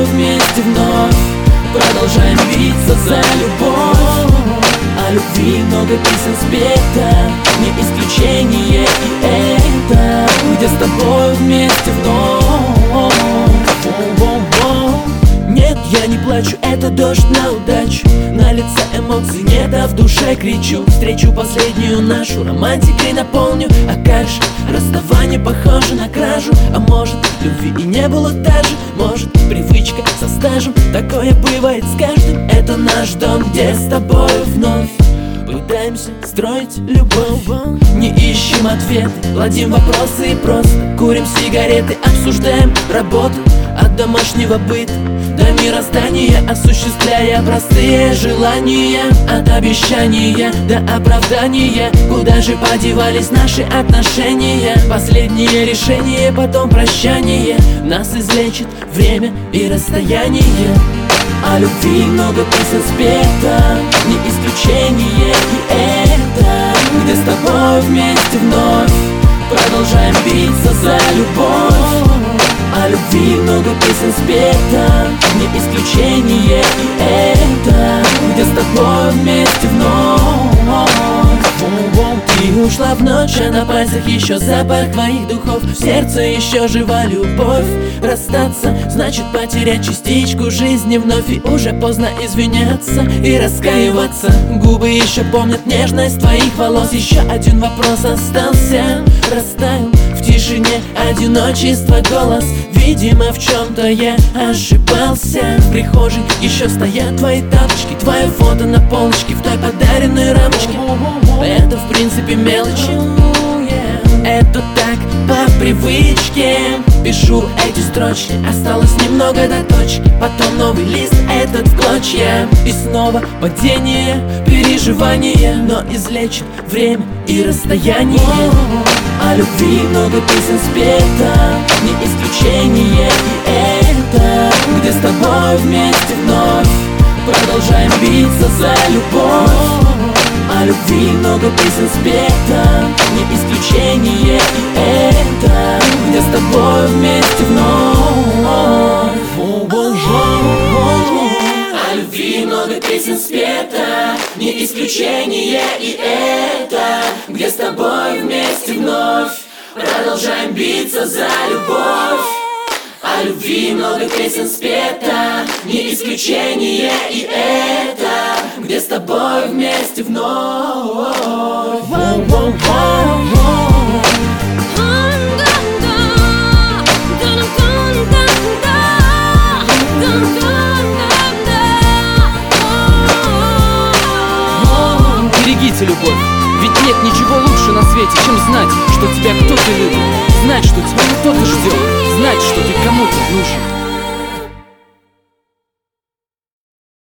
тобой вместе вновь продолжаем биться за любовь. О любви много песен спето, не исключение и это, где с тобой вместе вновь. Нет, я не плачу, это дождь на удачу. На лице эмоций нет, а в душе кричу. Встречу последнюю нашу, романтикой наполню. А как же расставание похоже на кражу? А может, любви и не было даже? Может, привычка со стажем? Такое бывает с каждым. Это наш дом, где с тобой вновь пытаемся строить любовь. Не ищем ответы, ладим вопросы и просто курим сигареты, обсуждаем работу от домашнего быта до мироздания, осуществляя простые желания. От обещания до оправдания, куда же подевались наши отношения? Последнее решение, потом прощание. Нас излечит время и расстояние. О любви много песен спето, не исключение и это, где с тобой вместе вновь продолжаем биться за любовь. О любви много песен спето, не исключение и это, где с тобой вместе вновь. Ты ушла в ночь, а на пальцах еще запах твоих духов. В сердце еще жива любовь. Расстаться значит потерять частичку жизни вновь. И уже поздно извиняться и раскаиваться. Губы еще помнят нежность твоих волос. Еще один вопрос остался, растаял в тишине одиночества голос. Видимо, в чем-то я ошибался. В прихожей еще стоят твои тапочки, твое фото на полочке в той подаренной рамочке. Это в принципе мелочи, это так по привычке. Пишу эти строчки, осталось немного до точки. Потом новый лист этот в клочья. И снова падение, переживание, но излечит время и расстояние. О любви много песен спето, не исключение и это, где с тобой вместе вновь продолжаем биться за любовь. О любви много песен спето, не исключение и это, где с тобой вместе вновь. О любви много песен спето, не исключение и это, где с тобой вместе вновь продолжаем биться за любовь. О любви много песен спето, не исключение и это, где с тобой вместе вновь. Берегите любовь, ведь нет ничего лучше на свете, чем знать, что тебя кто-то любит, знать, что тебя кто-то ждет, знать, что ты кому-то нужен.